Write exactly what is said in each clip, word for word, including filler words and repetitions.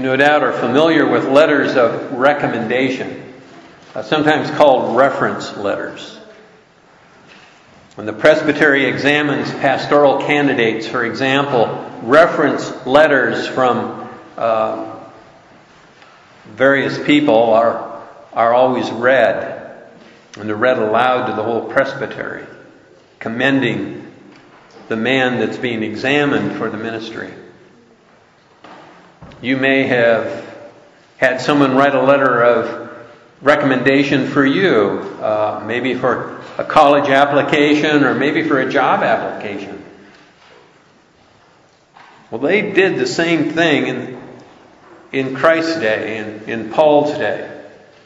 You no doubt are familiar with letters of recommendation, uh, sometimes called reference letters. When the presbytery examines pastoral candidates, for example, reference letters from uh, various people are, are always read, and they're read aloud to the whole presbytery, commending the man that's being examined for the ministry. You may have had someone write a letter of recommendation for you, uh, maybe for a college application or maybe for a job application. Well, they did the same thing in, in Christ's day, in, in Paul's day.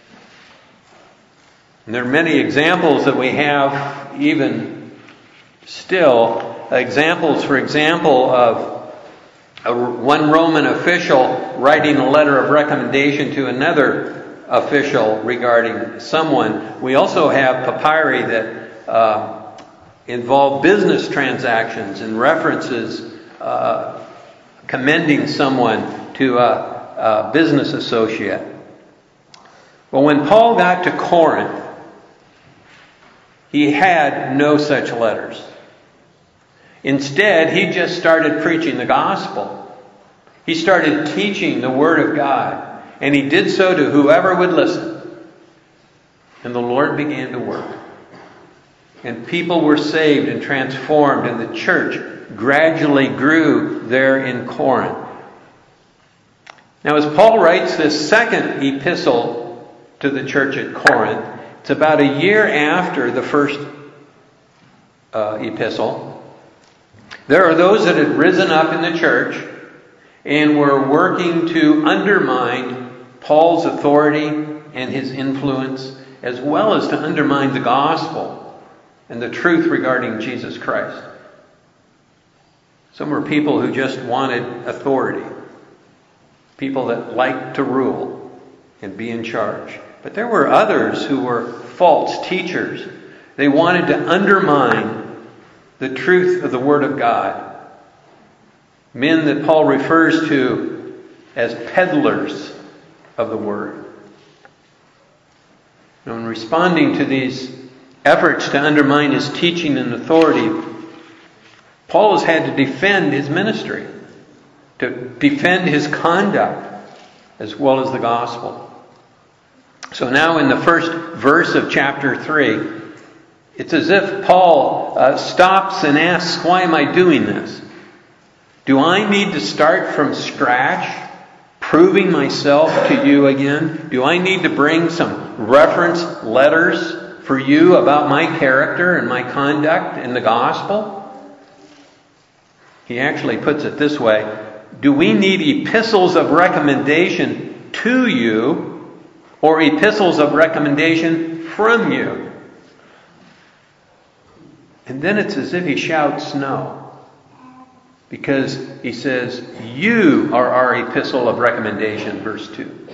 And there are many examples that we have even still. Examples, for example, of a, one Roman official writing a letter of recommendation to another official regarding someone. We also have papyri that uh, involve business transactions and references uh, commending someone to a, a business associate. Well, when Paul got to Corinth, he had no such letters. Instead, he just started preaching the gospel. He started teaching the Word of God. And he did so to whoever would listen. And the Lord began to work. And people were saved and transformed. And the church gradually grew there in Corinth. Now, as Paul writes this second epistle to the church at Corinth, it's about a year after the first uh, epistle. There are those that had risen up in the church and were working to undermine Paul's authority and his influence, as well as to undermine the gospel and the truth regarding Jesus Christ. Some were people who just wanted authority, people that liked to rule and be in charge. But there were others who were false teachers. They wanted to undermine the truth of the Word of God. Men that Paul refers to as peddlers of the Word. Now, in responding to these efforts to undermine his teaching and authority, Paul has had to defend his ministry, to defend his conduct, as well as the gospel. So now in the first verse of chapter three, it's as if Paul uh, stops and asks, why am I doing this? Do I need to start from scratch, proving myself to you again? Do I need to bring some reference letters for you about my character and my conduct in the gospel? He actually puts it this way. Do we need epistles of recommendation to you or epistles of recommendation from you? And then it's as if he shouts no. Because he says, you are our epistle of recommendation, verse two.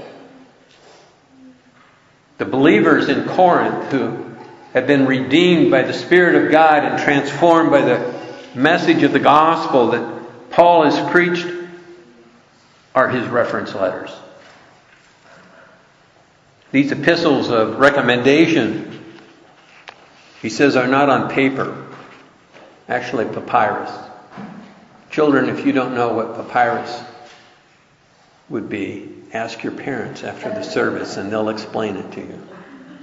The believers in Corinth who have been redeemed by the Spirit of God and transformed by the message of the gospel that Paul has preached are his reference letters. These epistles of recommendation, he says, are not on paper. Actually, papyrus. Children, if you don't know what papyrus would be, ask your parents after the service and they'll explain it to you.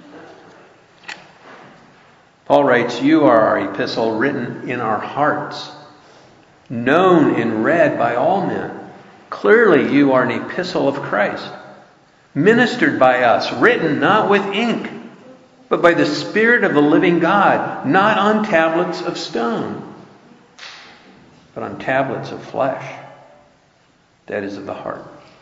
Paul writes, you are our epistle written in our hearts, known and read by all men. Clearly you are an epistle of Christ, ministered by us, written not with ink, but by the Spirit of the living God, not on tablets of stone, but on tablets of flesh, that is of the heart.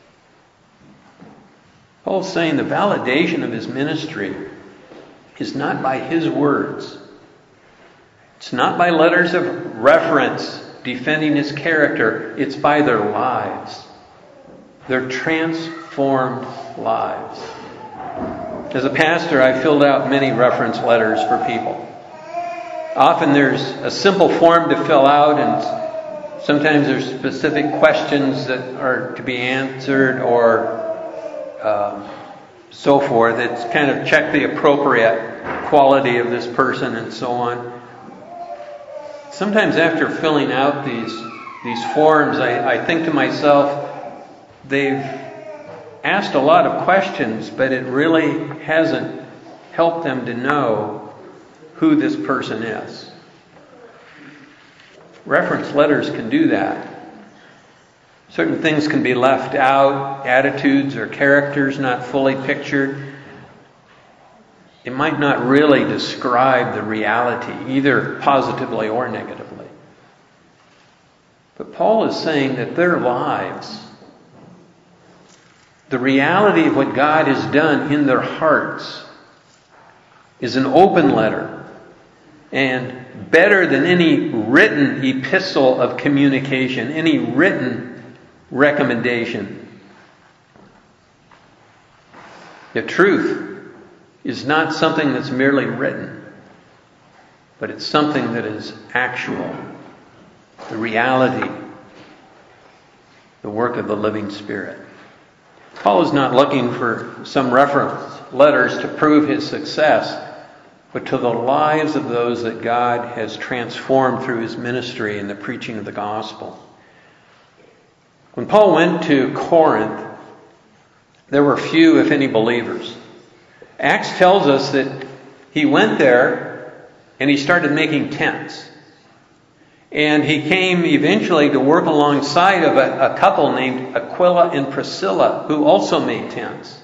Paul's saying the validation of his ministry is not by his words. It's not by letters of reference defending his character. It's by their lives. Their transformed lives. As a pastor, I filled out many reference letters for people. Often there's a simple form to fill out and Sometimes there's specific questions that are to be answered or um, so forth. It's kind of check the appropriate quality of this person and so on. Sometimes after filling out these these forms, I, I think to myself, they've asked a lot of questions, but it really hasn't helped them to know who this person is. Reference letters can do that. Certain things can be left out, attitudes or characters not fully pictured. It might not really describe the reality, either positively or negatively. But Paul is saying that their lives, the reality of what God has done in their hearts, is an open letter, and better than any written epistle of communication, any written recommendation. The truth is not something that's merely written, but it's something that is actual. The reality, the work of the living Spirit. Paul is not looking for some reference letters to prove his success, but to the lives of those that God has transformed through his ministry and the preaching of the gospel. When Paul went to Corinth, there were few, if any, believers. Acts tells us that he went there and he started making tents. And he came eventually to work alongside of a, a couple named Aquila and Priscilla, who also made tents.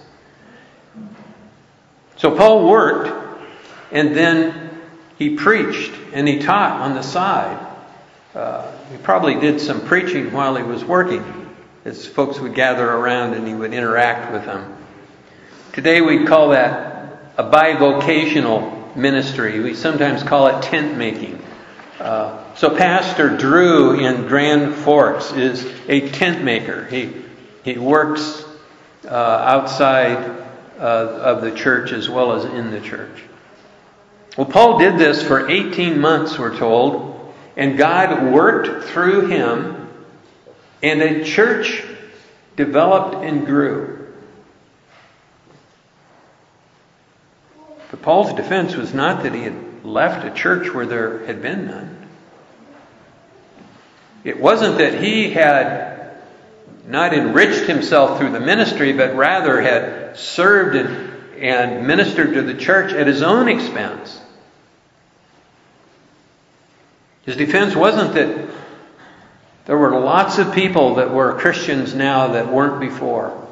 So Paul worked, and then he preached and he taught on the side. Uh, he probably did some preaching while he was working, as folks would gather around and he would interact with them. Today we'd call that a bivocational ministry. We sometimes call it tent making. Uh, so Pastor Drew in Grand Forks is a tent maker. He he works uh, outside uh, of the church as well as in the church. Well, Paul did this for eighteen months, we're told, and God worked through him, and a church developed and grew. But Paul's defense was not that he had left a church where there had been none. It wasn't that he had not enriched himself through the ministry, but rather had served and, and ministered to the church at his own expense. His defense wasn't that there were lots of people that were Christians now that weren't before.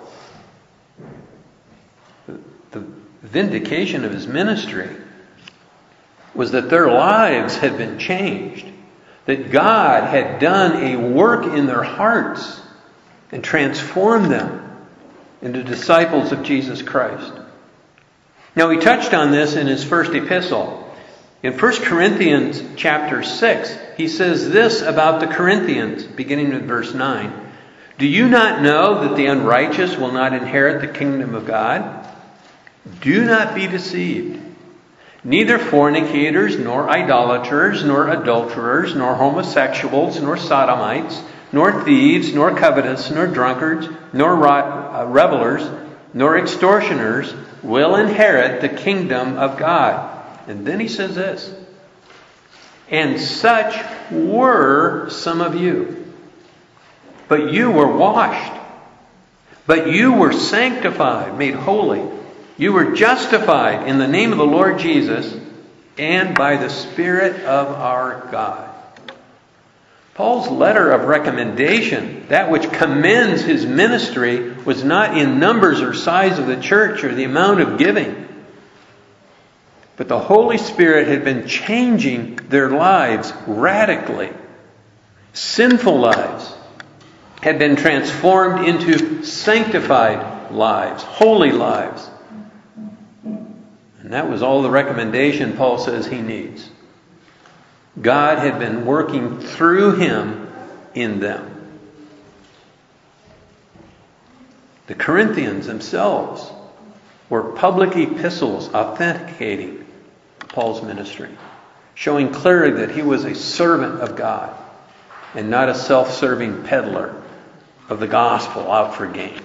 The vindication of his ministry was that their lives had been changed, that God had done a work in their hearts and transformed them into disciples of Jesus Christ. Now, he touched on this in his first epistle. In First Corinthians chapter six, he says this about the Corinthians, beginning with verse nine. Do you not know that the unrighteous will not inherit the kingdom of God? Do not be deceived. Neither fornicators, nor idolaters, nor adulterers, nor homosexuals, nor sodomites, nor thieves, nor covetous, nor drunkards, nor revelers, nor extortioners will inherit the kingdom of God. And then he says this. And such were some of you. But you were washed. But you were sanctified, made holy. You were justified in the name of the Lord Jesus and by the Spirit of our God. Paul's letter of recommendation, that which commends his ministry, was not in numbers or size of the church or the amount of giving. But the Holy Spirit had been changing their lives radically. Sinful lives had been transformed into sanctified lives, holy lives. And that was all the recommendation Paul says he needs. God had been working through him in them. The Corinthians themselves were public epistles authenticating Paul's ministry, showing clearly that he was a servant of God. and not a self-serving peddler of the gospel out for gain.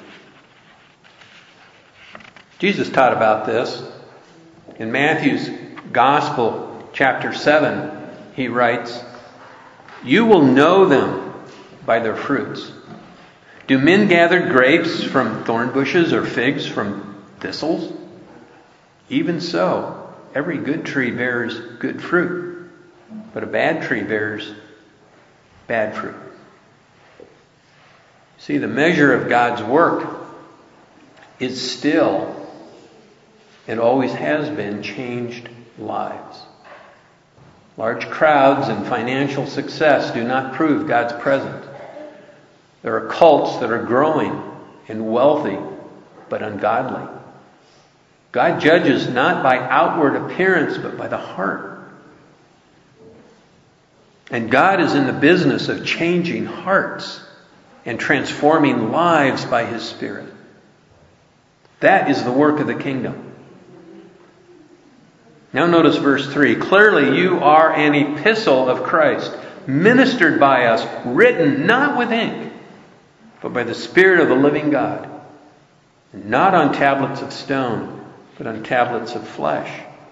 Jesus taught about this. In Matthew's Gospel, chapter seven, he writes, "You will know them by their fruits. Do men gather grapes from thorn bushes or figs from thistles? Even so, every good tree bears good fruit, but a bad tree bears bad fruit." See, the measure of God's work is still, it always has been, changed lives. Large crowds and financial success do not prove God's presence. There are cults that are growing and wealthy, but ungodly. God judges not by outward appearance, but by the heart. And God is in the business of changing hearts and transforming lives by His Spirit. That is the work of the kingdom. Now notice verse three. "Clearly you are an epistle of Christ, ministered by us, written not with ink, but by the Spirit of the living God, not on tablets of stone, but on tablets of flesh."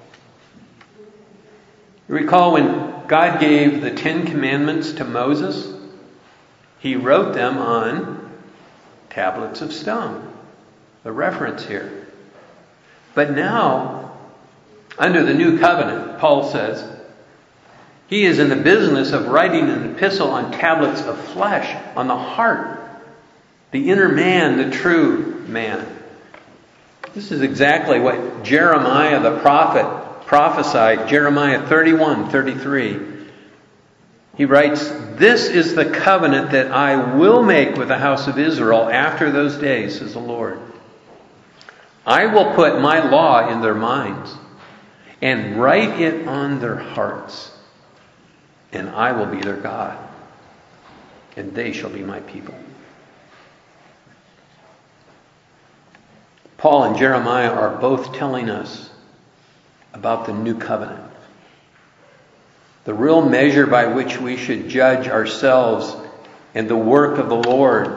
You recall when God gave the Ten Commandments to Moses? He wrote them on tablets of stone. The reference here. But now, under the new covenant, Paul says, he is in the business of writing an epistle on tablets of flesh, on the heart, the inner man, the true man. This is exactly what Jeremiah the prophet prophesied, Jeremiah thirty-one thirty-three. He writes, "This is the covenant that I will make with the house of Israel after those days, says the Lord. I will put my law in their minds and write it on their hearts, and I will be their God, and they shall be my people." Paul and Jeremiah are both telling us about the new covenant. The real measure by which we should judge ourselves and the work of the Lord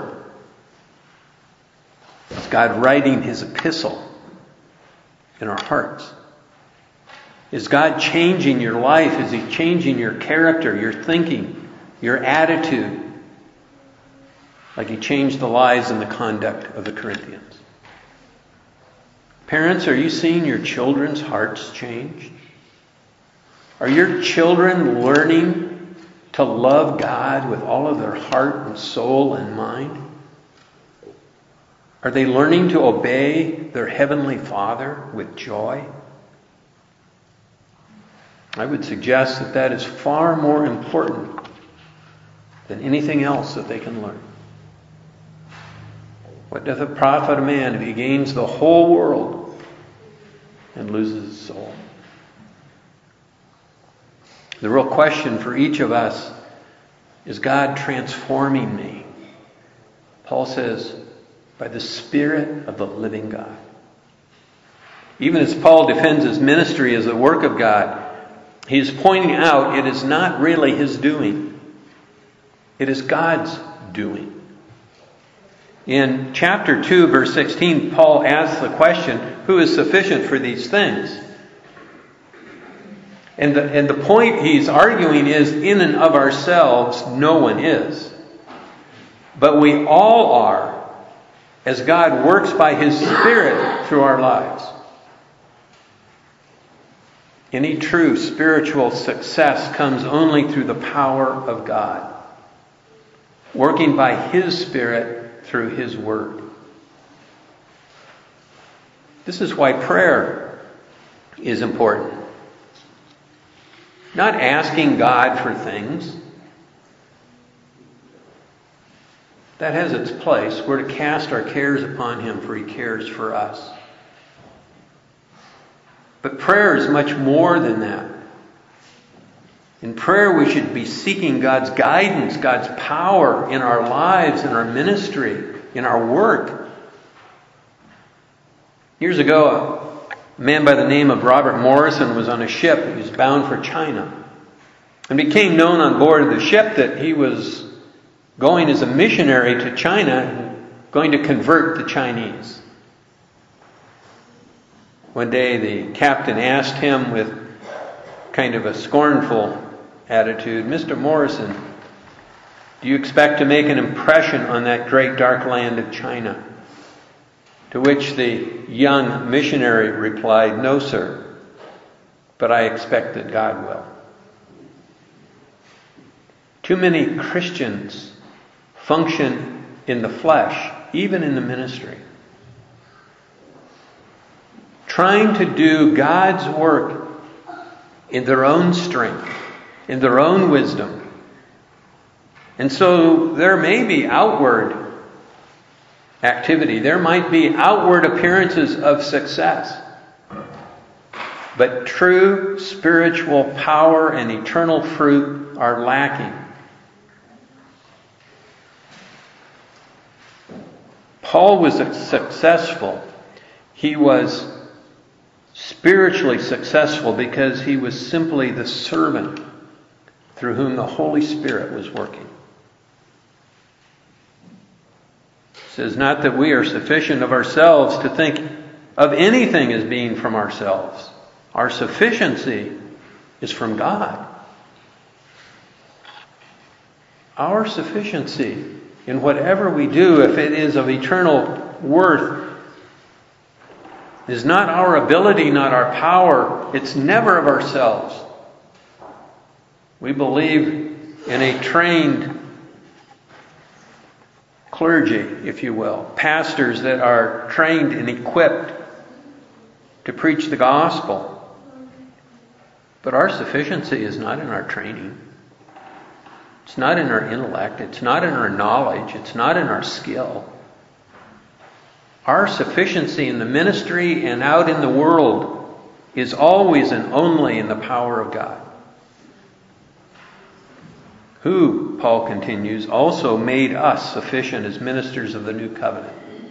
is God writing His epistle in our hearts. Is God changing your life? Is He changing your character, your thinking, your attitude? Like He changed the lives and the conduct of the Corinthians. Parents, are you seeing your children's hearts change? Are your children learning to love God with all of their heart and soul and mind? Are they learning to obey their Heavenly Father with joy? I would suggest that that is far more important than anything else that they can learn. What doth it profit a man if he gains the whole world and loses his soul? The real question for each of us is, God transforming me? Paul says, by the Spirit of the living God. Even as Paul defends his ministry as the work of God, he is pointing out it is not really his doing. It is God's doing. In chapter two, verse sixteen, Paul asks the question, who is sufficient for these things? And the, and the point he's arguing is, in and of ourselves, no one is. But we all are, as God works by His Spirit through our lives. Any true spiritual success comes only through the power of God, working by His Spirit through His Word. This is why prayer is important. Not asking God for things. That has its place. We're to cast our cares upon Him, for He cares for us. But prayer is much more than that. In prayer, we should be seeking God's guidance, God's power in our lives, in our ministry, in our work. Years ago, a man by the name of Robert Morrison was on a ship. He was bound for China. and became known on board of the ship that he was going as a missionary to China, going to convert the Chinese. One day the captain asked him with kind of a scornful attitude, "Mister Morrison, do you expect to make an impression on that great dark land of China?" To which the young missionary replied, "No, sir, but I expect that God will." Too many Christians function in the flesh, even in the ministry, trying to do God's work in their own strength, in their own wisdom. And so there may be outward activity, there might be outward appearances of success, but true spiritual power and eternal fruit are lacking. Paul was successful. He was spiritually successful because he was simply the servant through whom the Holy Spirit was working. It says, not that we are sufficient of ourselves to think of anything as being from ourselves. Our sufficiency is from God. Our sufficiency in whatever we do, if it is of eternal worth, is not our ability, not our power. It's never of ourselves. We believe in a trained clergy, if you will, pastors that are trained and equipped to preach the gospel. But our sufficiency is not in our training. It's not in our intellect. It's not in our knowledge. It's not in our skill. Our sufficiency in the ministry and out in the world is always and only in the power of God, who, Paul continues, also made us sufficient as ministers of the new covenant.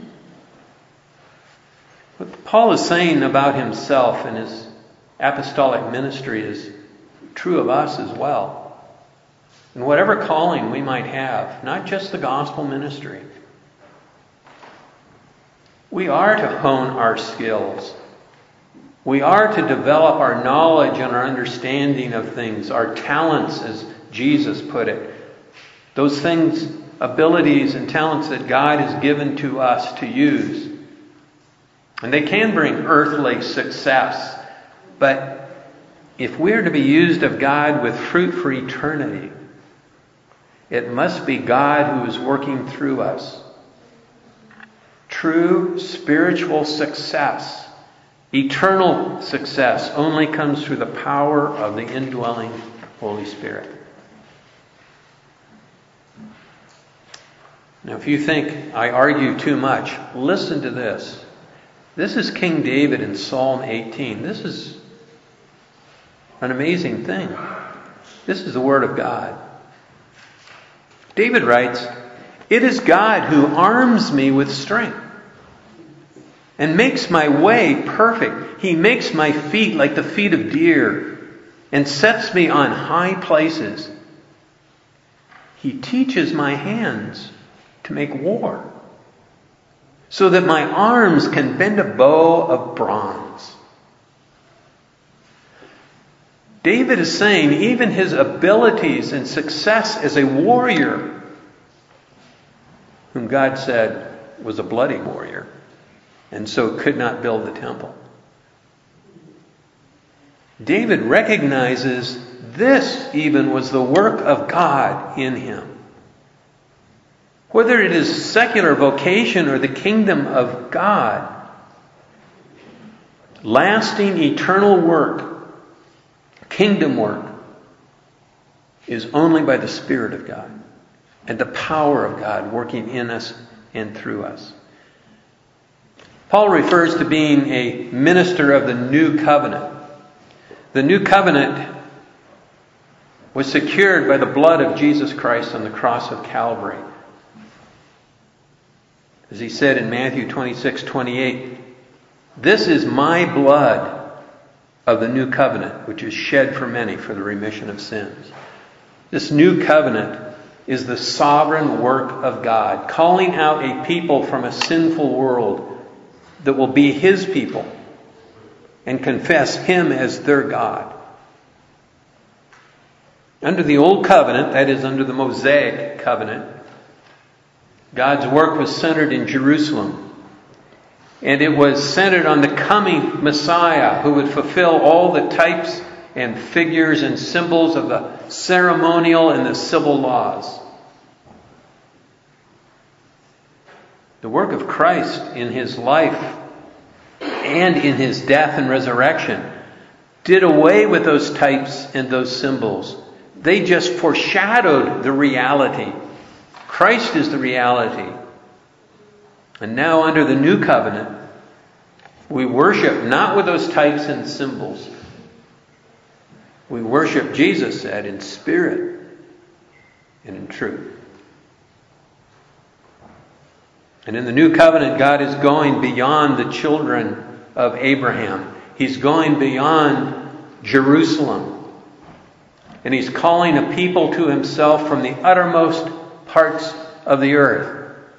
What Paul is saying about himself and his apostolic ministry is true of us as well. And whatever calling we might have, not just the gospel ministry, we are to hone our skills. We are to develop our knowledge and our understanding of things, our talents, as Jesus put it. Those things, abilities and talents that God has given to us to use. And they can bring earthly success. But if we're to be used of God with fruit for eternity, it must be God who is working through us. True spiritual success, eternal success, only comes through the power of the indwelling Holy Spirit. Now, if you think I argue too much, listen to this. This is King David in Psalm eighteen. This is an amazing thing. This is the Word of God. David writes, "It is God who arms me with strength and makes my way perfect. He makes my feet like the feet of deer and sets me on high places. He teaches my hands to make war so that my arms can bend a bow of bronze." David is saying even his abilities and success as a warrior, whom God said was a bloody warrior, and so could not build the temple. David recognizes this even was the work of God in him. Whether it is secular vocation or the kingdom of God, lasting eternal work, kingdom work, is only by the Spirit of God and the power of God working in us and through us. Paul refers to being a minister of the new covenant. The new covenant was secured by the blood of Jesus Christ on the cross of Calvary. As he said in Matthew twenty-six twenty-eight, "This is my blood of the new covenant, which is shed for many for the remission of sins. This new covenant is the sovereign work of God, calling out a people from a sinful world that will be His people and confess Him as their God. Under the Old Covenant, that is, under the Mosaic Covenant, God's work was centered in Jerusalem. And it was centered on the coming Messiah who would fulfill all the types and figures and symbols of the ceremonial and the civil laws. The work of Christ in His life and in His death and resurrection did away with those types and those symbols. They just foreshadowed the reality. Christ is the reality. And now under the new covenant, we worship not with those types and symbols. We worship, Jesus said, in spirit and in truth. And in the new covenant, God is going beyond the children of Abraham. He's going beyond Jerusalem. And He's calling a people to Himself from the uttermost parts of the earth.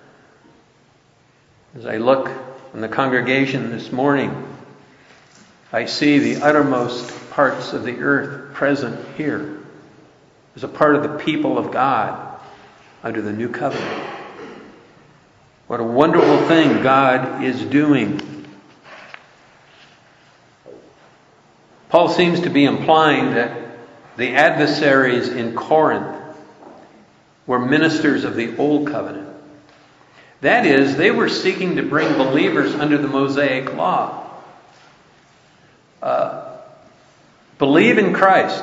As I look in the congregation this morning, I see the uttermost parts of the earth present here as a part of the people of God under the new covenant. What a wonderful thing God is doing. Paul seems to be implying that the adversaries in Corinth were ministers of the Old Covenant. That is, they were seeking to bring believers under the Mosaic law. Uh, believe in Christ,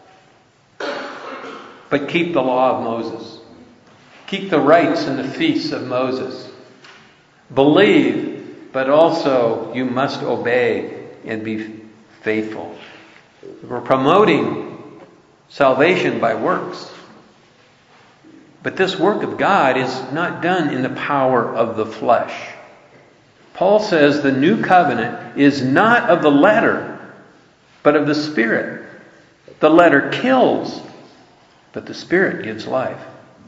but keep the law of Moses. Keep the rites and the feasts of Moses. Believe, but also you must obey and be faithful. We're promoting salvation by works. But this work of God is not done in the power of the flesh. Paul says the new covenant is not of the letter, but of the Spirit. The letter kills, but the Spirit gives life.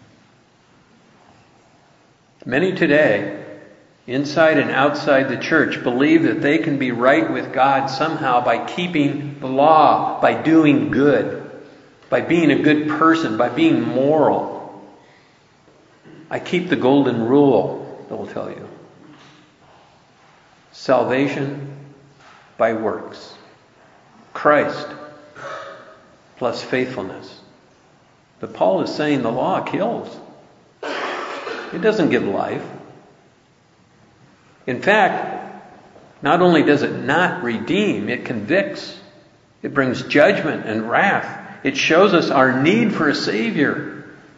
Many today, inside and outside the church, believe that they can be right with God somehow by keeping the law, by doing good, by being a good person, by being moral. I keep the golden rule, they'll tell you. Salvation by works. Christ plus faithfulness. But Paul is saying the law kills. It doesn't give life. In fact, not only does it not redeem, it convicts. It brings judgment and wrath. It shows us our need for a Savior.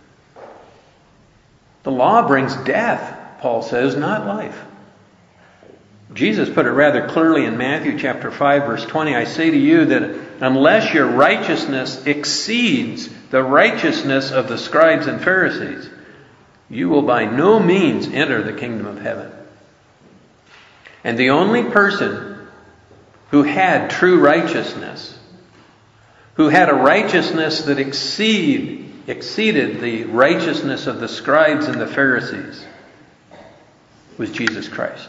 The law brings death, Paul says, not life. Jesus put it rather clearly in Matthew chapter five, verse twenty. I say to you that unless your righteousness exceeds the righteousness of the scribes and Pharisees, you will by no means enter the kingdom of heaven. And the only person who had true righteousness, who had a righteousness that exceed, exceeded the righteousness of the scribes and the Pharisees, was Jesus Christ.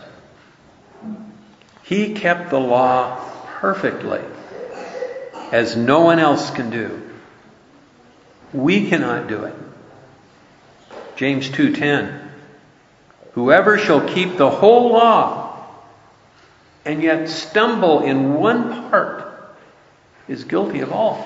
He kept the law perfectly, as no one else can do. We cannot do it. James two ten. Whoever shall keep the whole law and yet stumble in one part is guilty of all.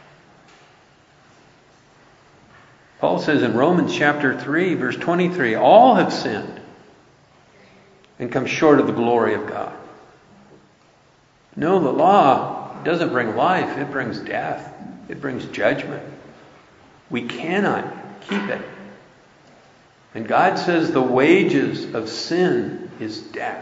Paul says in Romans chapter three, verse twenty-three, all have sinned and come short of the glory of God. No, the law doesn't bring life. It brings death. It brings judgment. We cannot keep it. And God says the wages of sin is death.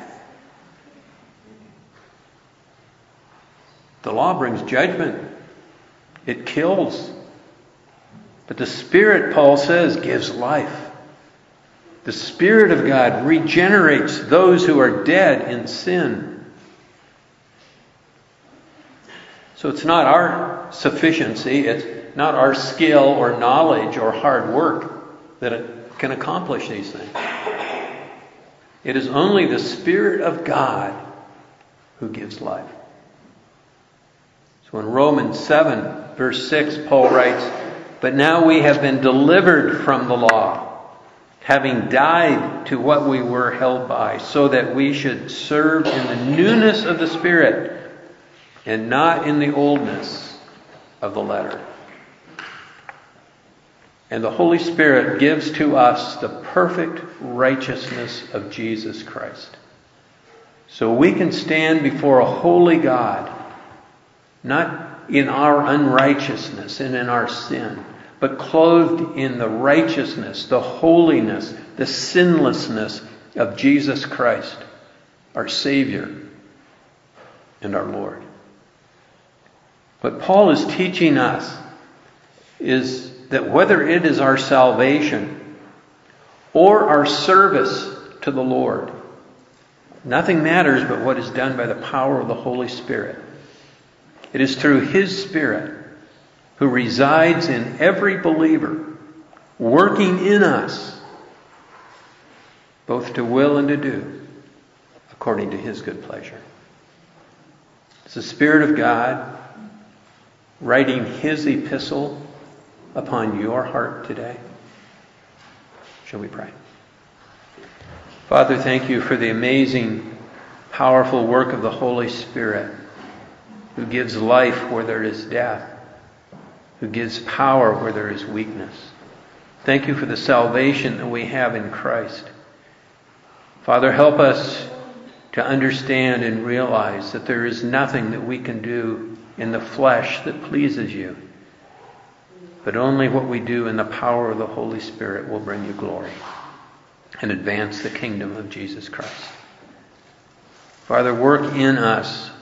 The law brings judgment. It kills. But the Spirit, Paul says, gives life. The Spirit of God regenerates those who are dead in sin. So it's not our sufficiency, it's not our skill or knowledge or hard work that it can accomplish these things. It is only the Spirit of God who gives life. So in Romans seven, verse six, Paul writes, "But now we have been delivered from the law, having died to what we were held by, so that we should serve in the newness of the Spirit, and not in the oldness of the letter." And the Holy Spirit gives to us the perfect righteousness of Jesus Christ. So we can stand before a holy God, not in our unrighteousness and in our sin, but clothed in the righteousness, the holiness, the sinlessness of Jesus Christ, our Savior and our Lord. What Paul is teaching us is that whether it is our salvation or our service to the Lord, nothing matters but what is done by the power of the Holy Spirit. It is through His Spirit, who resides in every believer, working in us, both to will and to do, according to His good pleasure. It's the Spirit of God writing His epistle upon your heart today. Shall we pray? Father, thank you for the amazing, powerful work of the Holy Spirit, who gives life where there is death, who gives power where there is weakness. Thank you for the salvation that we have in Christ. Father, help us to understand and realize that there is nothing that we can do in the flesh that pleases you, but only what we do in the power of the Holy Spirit will bring you glory and advance the kingdom of Jesus Christ. Father, work in us